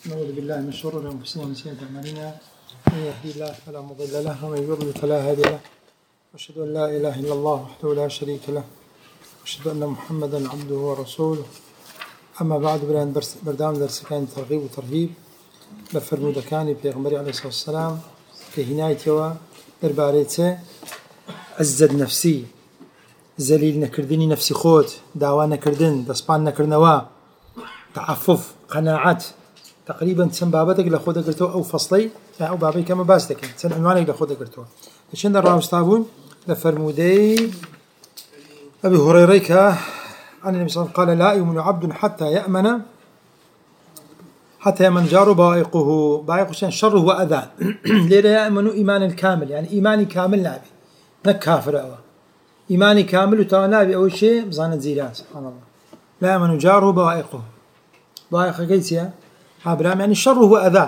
نعوذ بالله من شرور أنفسنا ومن سيئات أعمالنا من يهدي الله فلا مضل له ومن يضلل فلا هادي له وأشهد أن لا إله إلا الله وحده لا شريك له وأشهد أن محمدا عبده ورسوله أما بعد بردام درس كان ترغيب وترهيب لفرمود كان بيغمبري عليه الصلاة والسلام كهناية درباريته عزت نفسي زليل نكردني نفسي خوت دعوة نكردن دسبان نكرنوا تعفف قناعات تقريبا تسن بابتك لخود قرتو أو فصلي أو بابي كما باستك تسن عنوانك لخود قرتو لشان الرام استعبون لفرمودي أبي هريريك عن النبي صلى الله عليه وسلم قال لا يؤمن عبد حتى يأمن جاره بائقه شره وأذى ليه يأمن إيمان الكامل يعني إيماني كامل نابي نك كافر أوه إيماني كامل وتنابي أول شيء بزانة زيران سبحان الله لا يأمن جاره بائقه كيسيا هابرام يعني الشر هو أذى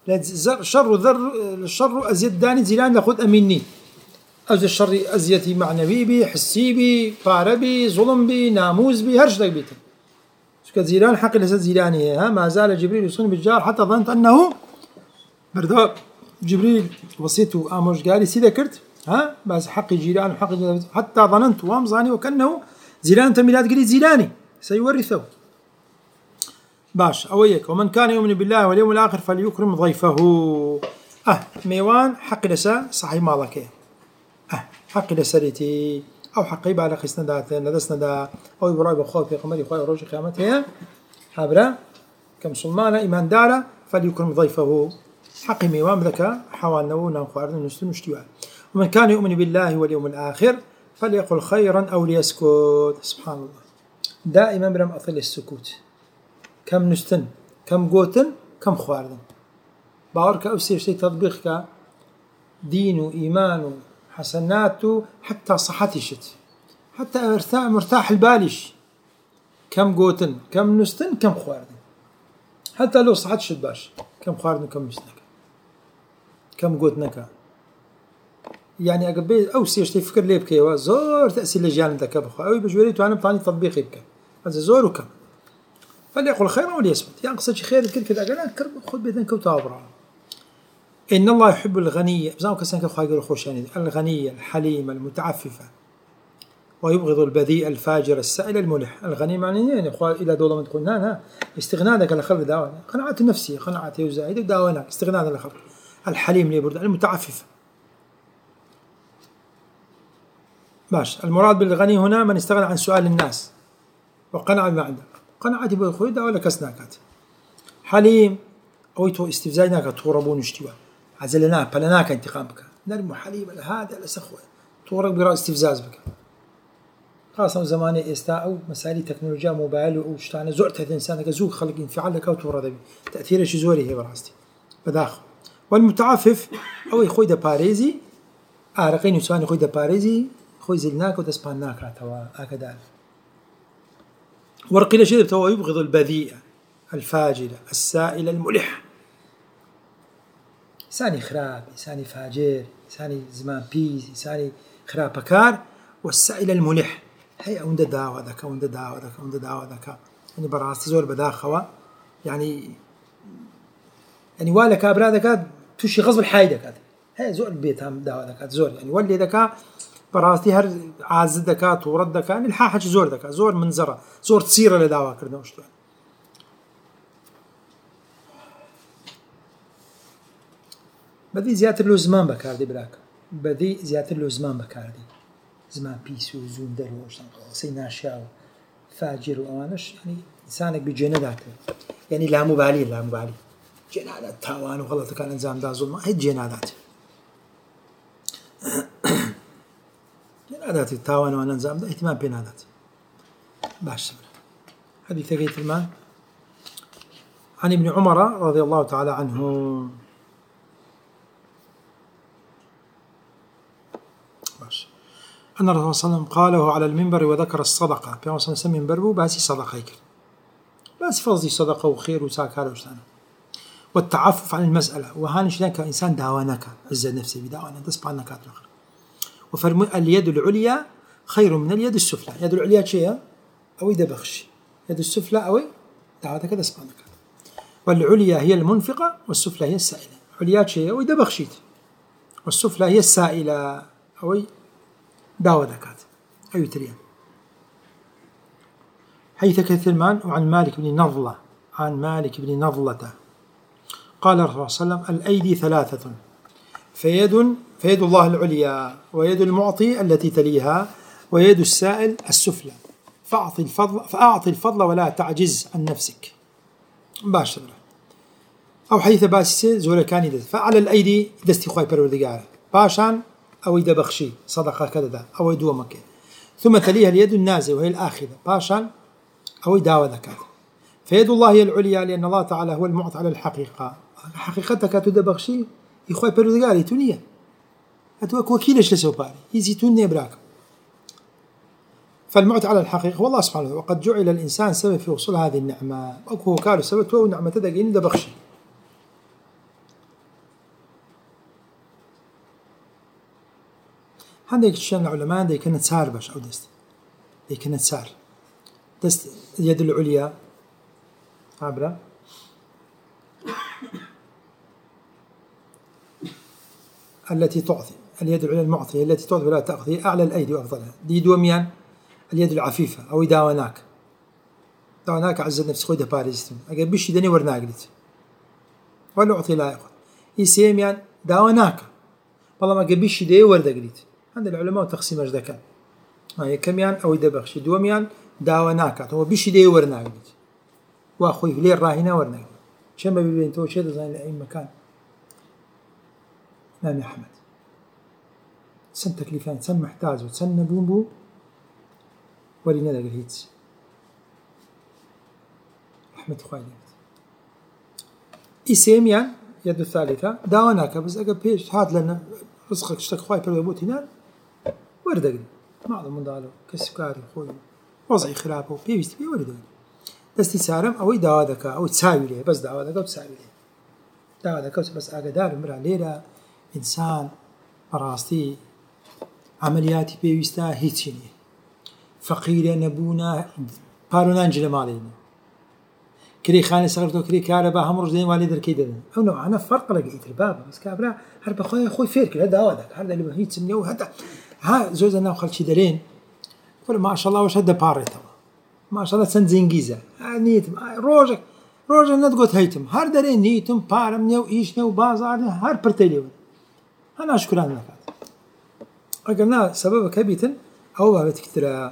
الشر أزيد داني زيلان لخد أميني أزيد الشر أزيتي معنوي بي حسي بي فاربي ظلم بي ناموز بي هرش دك بيتن سكت زيلان حق لسد زيلاني ما زال جبريل يصون بالجار حتى ظننت أنه بردو جبريل وصيته آموش قالي سي ذكرت بس حق جيران وحق حتى ظننت وامزاني وكأنه زيلان تميلات قريت زيلاني سيورثه باش أويك ومن كان يؤمن بالله واليوم الآخر فليكرم ضيفه ميوان حق لسا صحيح مالك حق لسريتي أو حقي بعد خسنا دات ندسنا دا أو يبرأي بخوف في قمري خوي روج قيامتها حبرا كم سلمان إيمان دارا فليكرم ضيفه حق ميوان ذكا حوال نونا وخوارنا نستن مشتوى ومن كان يؤمن بالله واليوم الآخر فليقل خيرا أو ليسكت سبحان الله دائما برم أطل السكوت كم نستن كم قوتن كم خواردن باورك أوسير شيء تطبيقك دين وإيمان وحسنات حتى صحتي شت حتى مرتاح البالش كم قوتن كم نستن كم خواردن حتى لو صحت شت باش كم خواردن كم نستنك كم قوتنك يعني أقبل أوسير شيء فكر لي بكي زور تأثير لجان أنت كبخوا أو بجوريت وأنا بطاني تطبيقي بك هذا زور وكم فليقل خيرا وليصمت يعني قصدي خير الكل كذا قال كرب خذ بيدنك وتابرا إن الله يحب الغنية بزاف كسنك خايق الخوش يعني الغنية الحليمة المتعففة ويبغض البذيء الفاجر السائل الملح الغني معناه يعني إلى دولة من تقولنا استغناءك لخلق دعوانا قناعة النفسية قناعة وزايدة دعوانا استغناء لخلق الحليم اللي برد المتعفف باش المراد بالغني هنا من استغنى عن سؤال الناس وقنع بما عنده قناعتي بالخوي دا ولا كسناكات حليم أويتو استفزايناك توربون اشتوا عزلناك بلناك انتقامك نرمو حليم هذا لسخوه تورب براء استفزاز بك خاصة زماني استاء مسائل تكنولوجيا موبايل وشتانا زعت هذا إنسانك زوج خلق انفعال لك وتورد بي تأثير شي زوري هي براستي بداخل والمتعفف أو خوي دا باريزي أرقين يسواني خوي دا باريزي خوي زلناك ودسباناك عتوا أكدال ورقي شيء بتوه يبغض البذيء الفاجرة السائل الملح إنساني خراب إنساني فاجر إنساني زمان بيز إنساني خراب بكار والسائل الملح هي عند دعوة ذاك عند دعوة ذاك عند دعوة ذاك يعني براس زور بداخوا يعني ولا كابرا ذاك تشي غصب الحايدة كذا هي زور البيت هم دعوة ذاك زور يعني واللي ذاك براستي هر عاز دكات ورد دكات يعني الحاحة زور دكات زور منظرة زور تصير لدعوة كردنا وشتوان بدي زيادة له زمان بكاردي براك بدي زيادة له زمان بكاردي زمان بيس وزون دروش سينا شاو فاجر وأمانش يعني إنسانك بجناداته يعني لا مبالي جنادات تاوان وغلط كان نظام دا ظلم هي جنادات جنادات التاوان وانا نظام ده اهتمام بنادات باش حديث قيت المال عن ابن عمر رضي الله تعالى عنه باش أن الرسول صلى الله عليه وسلم قاله على المنبر وذكر الصدقة في صلى الله عليه وسلم منبره باسي صدقة يكر باسي فضي صدقة وخير وساك هذا وشتانا والتعفف عن المسألة وهان شلون كإنسان دعوانك عز نفسي بدعوانا تصبح عنك الآخر وفرمي اليد العليا خير من اليد السفلى يد العليا شيء أو يد بخش يد السفلى أو دعوتك تصبح عنك والعليا هي المنفقة والسفلى هي السائلة. عليا شيء وإذا بخشيت، والسفلى هي السائلة أو داوى ذكات أي تريان. حيث كثيرمان وعن مالك بن نضلة عن مالك بن نضلة قال الرسول صلى الله عليه وسلم: الأيدي ثلاثة، فيد الله العليا، ويد المعطي التي تليها، ويد السائل السفلى، فأعطي الفضل ولا تعجز عن نفسك. باشتر أو حيث باسي زور كان يدز، فعلى الأيدي دستي خواي پروردگار باشان أو يد بخشي صدقة كذا أو يدومك، ثم تليها اليد النازل وهي الآخذة باشان أو يداوى ذكاة. فيد الله هي العليا لأن الله تعالى هو المعطي على الحقيقة. حقيقتك تد بخشي يخواي پروردگار يتونية أتوك وكيلش لسوباري يزيتوني براك. فالمعطي على الحقيقة والله سبحانه وتعالى، وقد جعل الإنسان سبب في وصول هذه النعمة، وهو كان سبب تو نعمة تدقين ده بخشي. هنديك الشيء العلماء دي كانت سار باش أو دست دي كانت سار دست اليد العليا عبرة التي تعطي، اليد العليا المعطية التي تعطي ولا تأخذ، أعلى الأيدي وأفضلها. دي دوميان اليد العفيفة أو داوناك عزت نفسي خوي دباريستم أجا بيش دني ورناقلت ولا أعطي لا يأخذ يسيميان داوناك والله ما جبيش دي وردقلت. عند العلماء تقسيم أجدكان هاي كميان أو يدبخش دوميان داوناك هو بيش دي ورناقلت وأخوي ليه راهنا ورناقلت شما بيبين تو شيء زين لأي مكان. نعم يا أحمد سن تكليفان سن محتاج وسن بومبو ولينا ذاك الهيتس أحمد خوالي إسيميان يد الثالثة داوناك بس أجا بيش هاد لنا رزقك اشتك خواي بلو يبوتينان وردقلي معظم من دالو كسكاري خوي وضعي خرابه بيبيست بي وردقلي دستي سارم أو داوا ذكا أو تساوي ليه بس داوا ذكا وتساوي ليه داوا ذكا بس أجا دار مرة ليلة إنسان براستي عملياتي بيبيستا هيتشيني فقيرة نبونا بارونان جلمالين كري خانة سغرتو كري كاربا هم رجلين والي در كيدن أو نوع أنا فرق لقيت الباب بس كابرا هرب أخوي فيرك هذا هذاك هذا اللي هيت سمني وهذا ها زوجنا وخال شي دارين قول ما شاء الله واش هذا باريتو ما شاء الله سنزينجيزا نيتم روجك ندقوت هيتم هر دارين نيتم بارمني وإيشني وبازار هر برتليو أنا أشكران لك قلنا سبب كبيتن أو بابتك ترى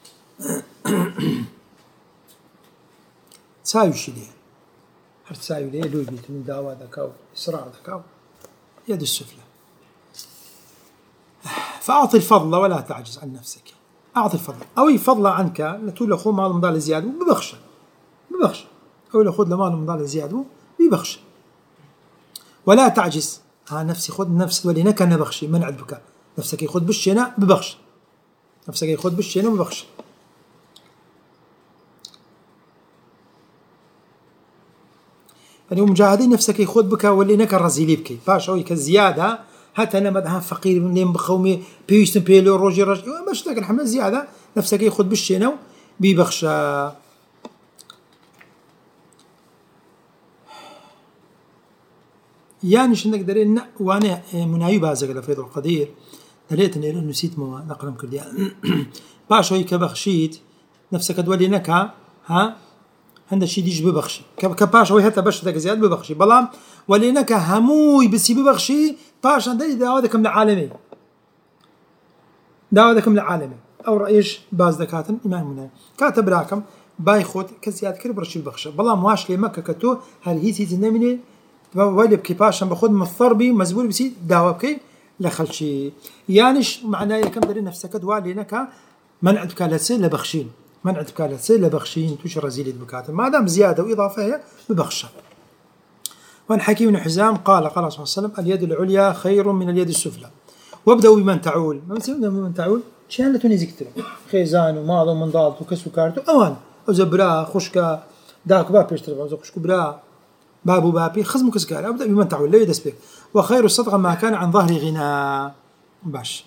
تساوي شي ليه هر تساوي ليه لو بيت من دعوة ذكاو إسراع ذكاو يد السفلى. فأعطي الفضل ولا تعجز عن نفسك. أعطي الفضل أو يفضل عنك نتقول لأخوه مال مضال زيادة ببخش أو لأخوه لمال مضال زيادة ببخش ولا تعجز ها نفسي خذ نفس ولينك أنا بخشي من عندك نفسك يخذ بالشينا ببخش نفسك يخذ بالشينا ببخش. يعني مجاهدين نفسك يخذ بك ولينك الرزيلي بك فاشوي كزيادة حتى أنا مدها فقير من لين بخومي بيشتم بيلو روجي باش لكن حمل زيادة نفسك يخذ بالشينا ببخش. يعني شنو نقدر إن وأنا منايب هذا فيض القدير دليت إني نسيت ما نقرم كردي باش هيك بخشيت نفسك تولي نكها ها هذا الشيء ديج ببخشي كباش هو حتى باش ذاك زياد ببخشي بلام ولي نكها هموي بس ببخشي باش عندي داودك من العالمي أو رئيش باز ذكاتن إمام منايب كاتب راكم بايخود كزياد كربرش البخشة بلام واش لي مكة كتو هل هي تنمني وولي بكي باشا باخذ من الضربي مزبول بسي داوا بكي لخلشي يانش معناه كم دري نفسك دوالي نكا منع بكالتسي لبخشين منع بكالتسي لبخشين توش رزيلة بكاتم ما دام زيادة وإضافة هي ببخشة. وعن حكيم بن حزام قال صلى الله عليه وسلم اليد العليا خير من اليد السفلى وابدأوا بمن تعول ما نسيبنا بمن تعول شان لتوني زكتر خيزان وماض ومن ضالت وكسو كارتو أوان أو زبرا خشكا داك باب يشتري أو خشكو برا بابو بابي خزمك سكار أبدأ بمن تعول لا يدس بك وخير الصدقة ما كان عن ظهر غنى باش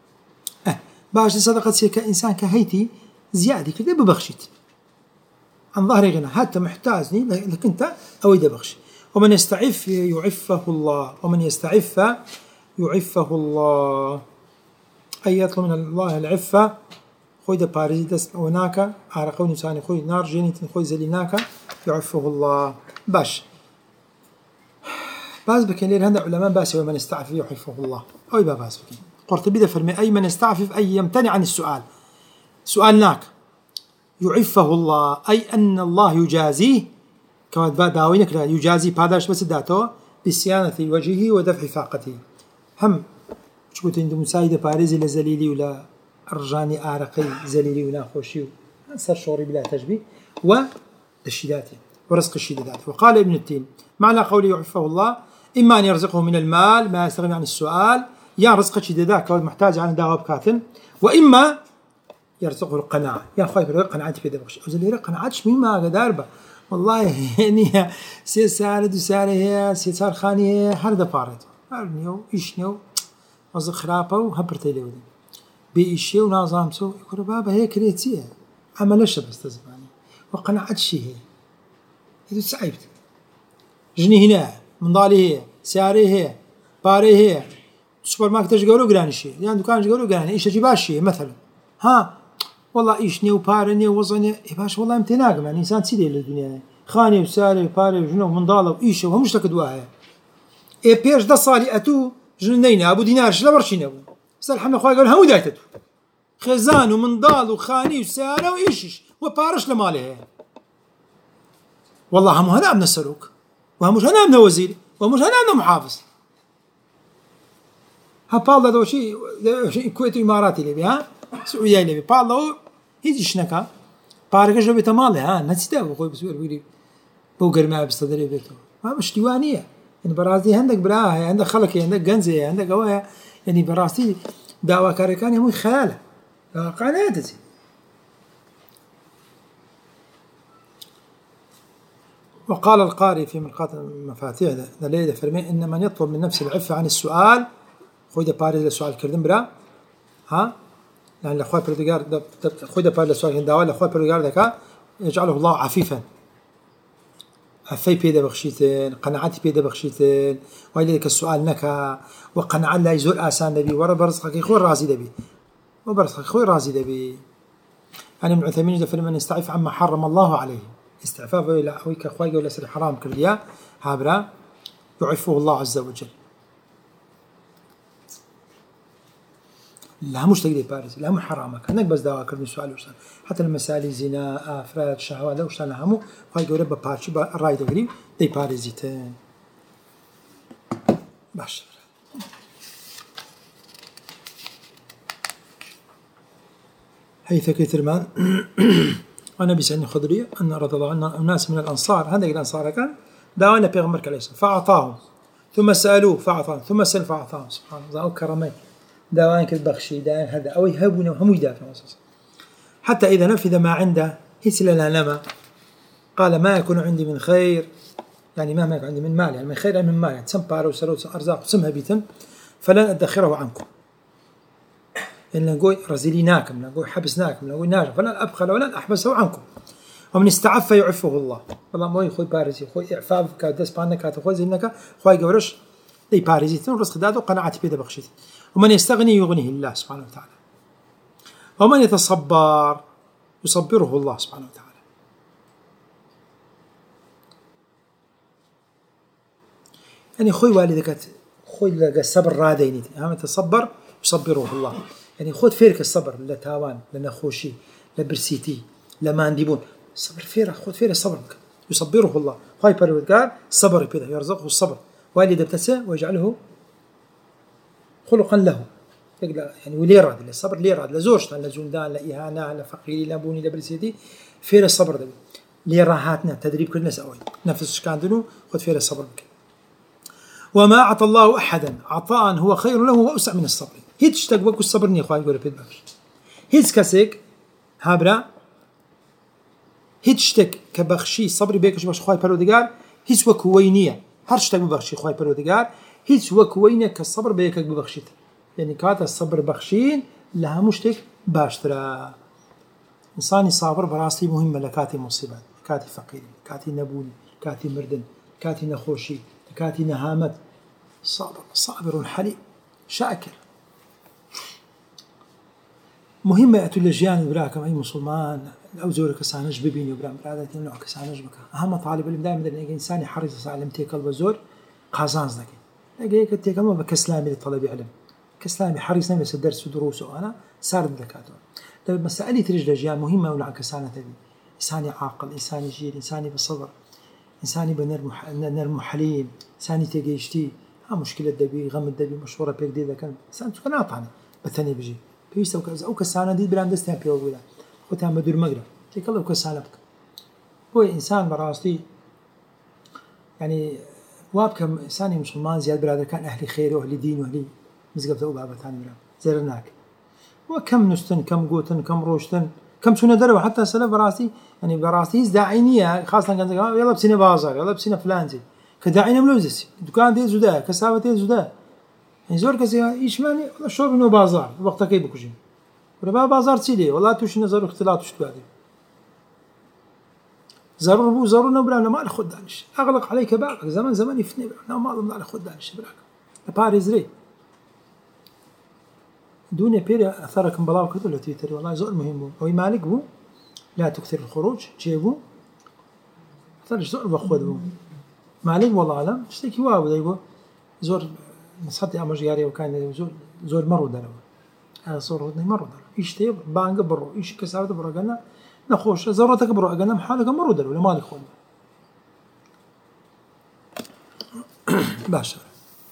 باش الصدقة تصير كإنسان كهيتي زيادة كده ببخشيت عن ظهر غنى هات محتاجني لك أنت أو يدبخش. ومن يستعف يعفه الله، ومن يستعف يعفه الله، أي يطلب من الله العفة. خوي ده باريزي دست هناك عرقون إنسان خوي نار جيني خوي زليناك يعفه الله. باش باز بكين لير هذا علماء باس ومن يستعفف يعفه الله أو يبقى باس بكين. قرطبي ده فرمي أي من يستعفف أي يمتنع عن السؤال سؤالناك يعفه الله، أي أن الله يجازيه كما داوينك يجازي باداش بس داتو بصيانة وجهه ودفع فاقته. هم شو قلت عندهم مساعدة باريزي لزليلي ولا أرجاني آرقي زليلي ولا خوشي صار شعوري بلا تشبيه والشداتي ورزق الشدات. وقال ابن التين معنى قوله يعفه الله إما أن يرزقه من المال ما يستغني عن السؤال، يا رزق الشدات كون محتاج عن دعوة بكاتن، وإما يرزقه القناعة، يا خايف قناعتي في دبخش أو زليلي قناعتش مين ما قداربه والله يعني سي سارد وسارة هي سي سار خاني هي هردا بارد هرنيو إيشنيو وزق خرابة وهبرتي لودي بإيشي ونظام سو يقول بابا هي كريتيه عملش بس تزباني وقناعتش هي إذا سعيبت جني هنا من ضالي هي ساري هي باري هي سوبر ماركت جورو جراني شيء يعني دكان جورو جراني إيش أجيباشي مثلا ها والله إيشني وبارني ووزني باش والله امتناق مع الإنسان تسيدي للدنيا خاني وساري وباري وجنو من ضالة وإيشه وهم مش لكدواها إيه بيش ده صالي أتو جنينا أبو دينار شلا برشين أبو سالحنا خوي قال هم دايتتو خزان ومن ضال وخاني وسارة وإيشش وبارش لماله والله هم هنا من السلوك وهم مش هنا من وزير ومش هنا من محافظ ها بالله دو شيء كويت إماراتي لبي ها سعودية لبي بالله هيجي شنكا بارك جو بتماله ها نسيته أخوي بسوي بيقولي بوقر ما بستدري بيته ما مش ديوانية يعني براسي عندك براها عندك خلق عندك جنزة عندك قوايا يعني براسي دعوة كاركاني مو خياله قناتي. وقال القاري في مرقات المفاتيح لليلة فرمي إن من يطلب من نفسه العفة عن السؤال خوي ده باريز للسؤال كردن برا ها يعني لأخوي بردقار خوي ده باريز للسؤال كردن داوال لأخوي بردقار ذكا يجعله الله عفيفا عفي بيدا بخشيتين قناعتي بيدا بخشيتين وإليك السؤال نكا وقناع لا يزول آسان نبي ورا برزقك خوي رازي دبي وبرزقك خوي رازي دبي. أنا من عثيمين ده فرمي من يستعف عما حرم الله عليه استعفاف إلى أخويك أخويك ولا سر حرام كرديا هابرا يعفه الله عز وجل. لا مش تقدر بارز لا مو حرامك هناك بس دعوة كردي سؤال وشان حتى المسائل زنا أفراد شهوات لو شان همو خايك ورب بارش الراي دقري دي بارزيتين باش. حيث كترمان والنبي سعيد الخدري أن رضي الله عنه الناس من الأنصار هذا الأنصار كان دعوانا بيغمر كليسا فأعطاهم ثم سألوه فأعطاهم ثم سأل فأعطاهم سبحان الله أو كرمين دعوانك البخشي دعوان هذا أو يهبون وهم يدافعون حتى إذا نفذ ما عنده هسل لنا قال ما يكون عندي من خير يعني ما يكون عندي من مال يعني من خير من مال يعني سمبار وسروت أرزاق سمها بيتم فلن أدخره عنكم إن نقول رزيليناكم نقول حبسناكم نقول ناجح فلن أبخل ولن أحبسه عنكم. ومن استعف يعفه الله والله ما يخوي بارزي خوي إعفاف كدس بانك كاتخوي زينك خوي جورش أي بارزي تنرص خداده قناعتي بيده بخشيت. ومن يستغني يغنيه الله سبحانه وتعالى. ومن يتصبر يصبره الله سبحانه وتعالى. يعني خوي والدك خوي لقى الصبر راديني هم يتصبر يصبره الله يعني خود فيرك الصبر لتاوان لنخوشي لبرسيتي لما عنديبون صبر فيرك خود فيرك صبرك يصبره الله خوي بارودكار صبر بيده يرزقه الصبر والد ابتسى ويجعله خلقا له يعني ولي راد الصبر لي راد لزوجتان لزوندان لإهانة لفقيري لبوني لبرسيتي فير الصبر ده لي راحاتنا تدريب كل الناس أوي نفس كان دنو خد فير الصبر بك. وما أعطى الله أحدا عطاء هو خير له وأوسع من الصبر هيت تشتاق بك الصبر ني خواهي يقول بيد باش هيت كاسيك هابرا هيت تشتاق كبخشي صبري بيكش باش خواهي برودقار هيت وكوينية هرشتاق ببخشي خواهي برودقار هيت وكوينية كالصبر بيكك ببخشيت يعني كاتا الصبر بخشين لها مشتك باشترا إنساني صابر براسي مهمة لكاتي مصيبات كاتي فقير كاتي نبوني كاتي مردن كاتي نخوشي كاتي نهامت صابر حليم شاكر. مهمة أتولجيان براكم أي مسلمان أو زورك كسانج ببيني وبرام برادتي نوع كسانج بك أهم طالب العلم دائما إنه إنسان حريص على علمتك البزور قازان زكي لقيك التيك ما بكسلامي للطلب علم كسلامي حريص نمس الدرس ودروسه أنا سارد دكاتره. طيب مسألة رجلجيان مهمة ولا كسانة تبي إنساني عاقل إنساني جيد إنساني بصبر إنساني بنرم حليم إنساني تجيشتي ها مشكلة دبي غم الدبي مشهورة بيك دي ذا كان إنسان تكون طعني بثني بيجي بيست أو كسانة دي بلان دستها بيوجولا خوتها مدور مقرة تيك الله كسانة بك هو إنسان براستي يعني وابكم إنساني مسلمان زياد بلاد كان أهل خير وأهل دين وأهل مزقف ذو بابا ثاني بلاد زيرناك وكم نستن كم قوتن كم روشتن كم سنة دروا حتى سلف براسي يعني براسي داعينية خاصة كان يلا بسنة بازار يلا بسنة فلانزي كداعينة ملوزسي دكان دي زودا كسابة دي زودا يعني زور كسي إيش ماني والله شرب إنه بازار وقتها كي بكوجين ولا بازار تسيدي والله توش نزار اختلاط وش تبادي ضرور بو ضرور نبرا ما ناخذ دانش أغلق عليك بابك زمان يفتني لا ما أظن ناخذ دانش براك باريس ري دنيا بيري أثركم بلاو كذا ولا تويتر والله زول مهم أو مالك بو لا تكثر الخروج جيبو أثرش زول بخود بو مالك والله أعلم اشتكي واو دايبو زور نصحتي أمر جاري وكان زول مرو دلو هذا صور ودني مرو دلو إيش تيب بانق برو إيش كسرت برو قلنا نخوش زورتك برو قلنا محالك مرو دلو ولا مالك خود باشا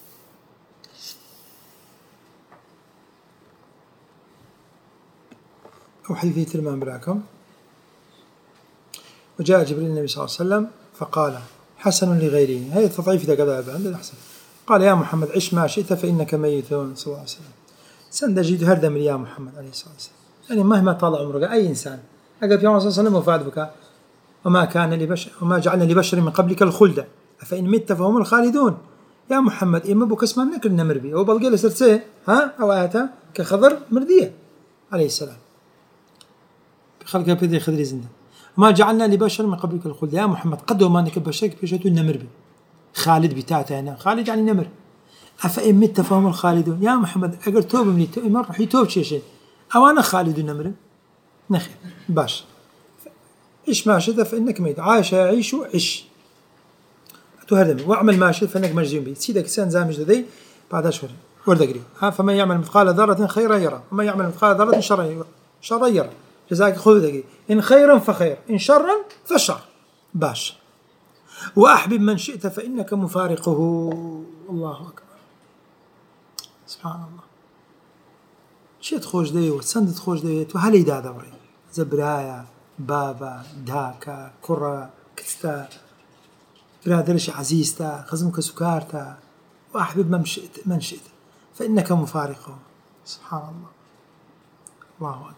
أو حديث تلمان براكم وجاء جبريل النبي صلى الله عليه وسلم فقال حسن لغيره هذا تضعيف ذا كذا عندنا أحسن قال يا محمد عش ما شئت فإنك ميت صلى الله عليه وسلم سندجد هردا من يا محمد عليه الصلاة والسلام يعني مهما طال عمرك أي إنسان أقل في عمر صلى الله عليه وسلم وفاد بك وما كان لبشر وما جعلنا لبشر من قبلك الخلد أفإن مت فهم الخالدون يا محمد إما بك اسمه منك النمر بي أو بلقي لسرسه ها أو آتا كخضر مردية عليه السلام خلق بيدي خضري زنده ما جعلنا لبشر من قبلك الخلد يا محمد قدوا ما نك بشرك بيشتو النمر بي خالد بتاعته هنا خالد يعني نمر أفإن مت فهم الخالدون يا محمد أقر توب مني مر رح يتوب شيء أو أنا خالد النمر نخي باش إيش ما شئت فإنك ميت عاش يعيش عش تهدم واعمل ما شئت فإنك مجزي به سيدك سان زامج ذي بعد أشهر ورد قريب فمن يعمل مثقال ذرة خيرا يرى ومن يعمل مثقال ذرة شرا يرى جزاك خذ دقيق إن خيرا فخير إن شرا فشر باش وأحبب من شئت فإنك مفارقه الله أكبر سبحان الله شيء تخوش دي وتسند تخوش دي وهلي دا دوري زبرايا بابا داكا كرة كستا برادرش عزيزتا خزمك سكارتا وأحبب من شئت فإنك مفارقه سبحان الله الله أكبر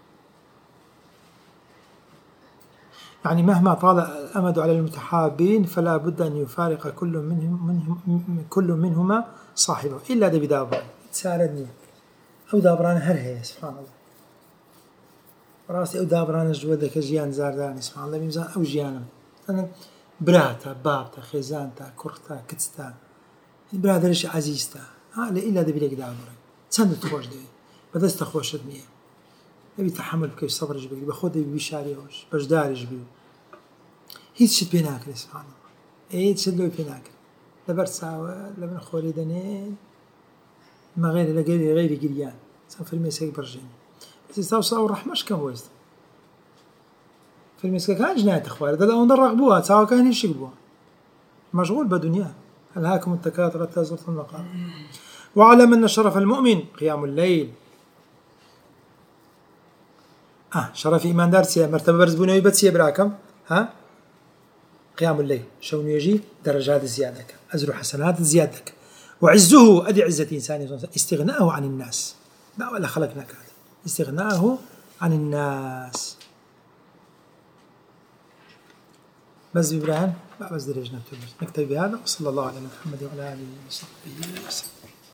يعني مهما طال الأمد على المتحابين فلا بد أن يفارق كل منهما صاحبه إلا دبي دابران تساردني أو دابران هرهي سبحان الله راسي أو دابران جودك جيان زارداني سبحان الله بمزان أو جيانا أنا براتا بابتا خيزانتا كرتا كتستا برادرش عزيزتا إلا دبي لك دابران تسند تخوش دي بدأت تخوش دنيا نبي تحمل بكيف صبر جبري بخود بيشاريوش بجدار جبري هيت شد بيناكل سبحان الله هيت شد له بيناكل لبرت ساوى لمن خوري دنين ما غير غير جريان سافر ميسك برجين بس يستوى صاو رحمش كم ويست في المسك كان جنات اخوار ده لو نرغبوها ساوى كان يشقبوها مشغول بدنيا ألهاكم التكاثر حتى زرتم المقابر واعلم أن شرف المؤمن قيام الليل شرف إيمان دارسيا مرتبة برزبونه يبتسيا براكم قيام الليل شون يجي درجات زيادك أزر حسنات زيادك وعزه أدي عزة إنسان استغناءه عن الناس لا ولا خلقنا كذا استغناءه عن الناس بس إبراهيم بس درجنا نكتب بهذا وصلى الله على محمد وعلى آله وصحبه وسلم.